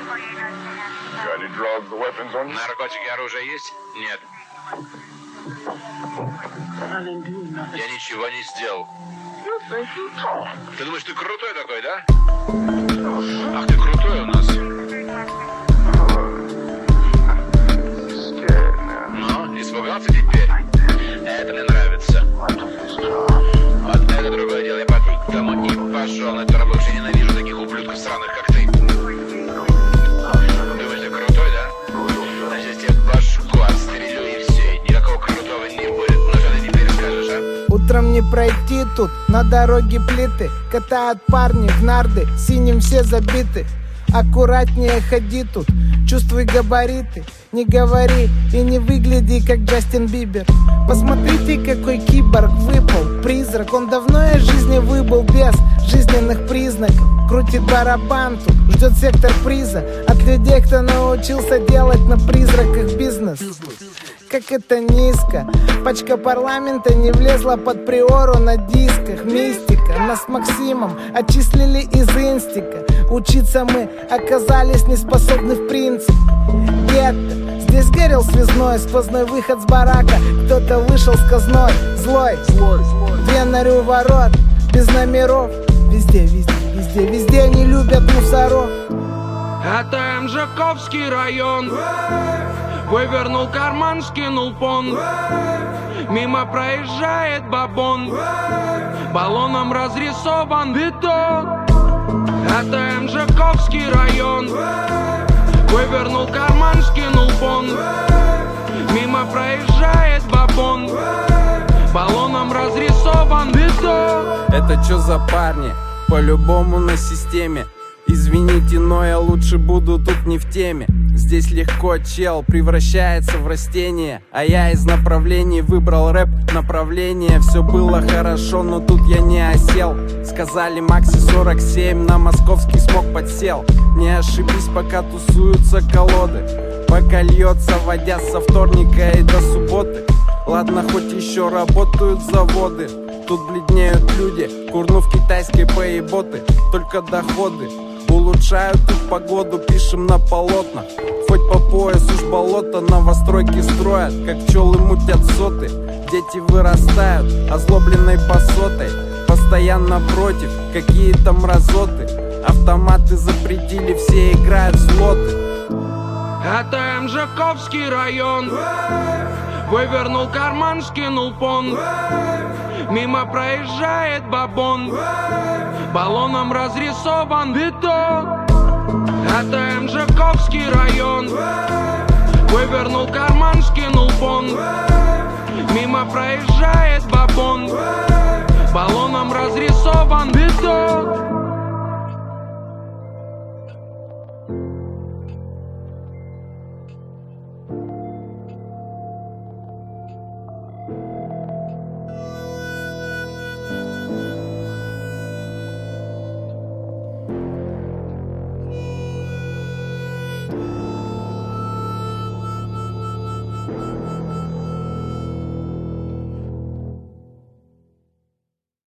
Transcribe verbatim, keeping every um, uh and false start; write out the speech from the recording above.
Наркотики, оружие есть? Нет. Я ничего не сделал. Ты думаешь, ты крутой такой, да? Ах, ты крутой у нас. Ну, испугался теперь? Это мне нравится. Вот это другое дело. Я потому и пошел на эту работу. Я ненавижу таких ублюдков сраных, как ты. Думаешь, ты крутой, да? Значит, я тебе башку отстрелю и все. Никакого крутого не будет. Ну что ты теперь скажешь, а? Утром не пройти тут, на дороге плиты. Катают парни в нарды, синим все забиты. Аккуратнее ходи тут, чувствуй габариты. Не говори и не выгляди, как Джастин Бибер. Посмотрите, какой киборг выпал, призрак. Он давно из жизни выбыл без жизненных признаков. Крутит барабан тут, ждет сектор приза от людей, кто научился делать на призраках бизнес. Как это низко, пачка парламента не влезла под приору на дисках. Мистика, нас с Максимом отчислили из инстика. Учиться мы оказались неспособны в принципе. Гетто, здесь горел связной, сквозной выход с барака. Кто-то вышел с казной, злой, две норю ворот, без номеров. Везде, везде, везде, везде они любят мусоров. Это МЖКовский район. Вывернул карман, скинул пон. Мимо проезжает бабон. Баллоном разрисован бетон. Это МЖКовский район. Вывернул карман, скинул пон. Мимо проезжает бабон. Баллоном разрисован бетон. Это чё за парни? По-любому на системе. Извините, но я лучше буду тут не в теме. Здесь легко чел превращается в растение, а я из направлений выбрал рэп направление. Все было хорошо, но тут я не осел. Сказали Макси сорок семь, на московский смог подсел. Не ошибись, пока тусуются колоды, пока льется водя со вторника и до субботы. Ладно, хоть еще работают заводы, тут бледнеют люди, курнув китайской поеботы. Только доходы улучшают тут погоду, пишем на полотнах. Хоть по пояс уж болото, новостройки строят, как пчелы мутят соты. Дети вырастают озлобленной басотой, постоянно против, какие там мразоты. Автоматы запретили, все играют в слоты. Это МЖКовский район. Вывернул карман, скинул пон. Мимо проезжает бабон. Баллоном разрисован бетон. Это МЖКовский район. Вывернул карман, скинул пон. Мимо проезжает бабон.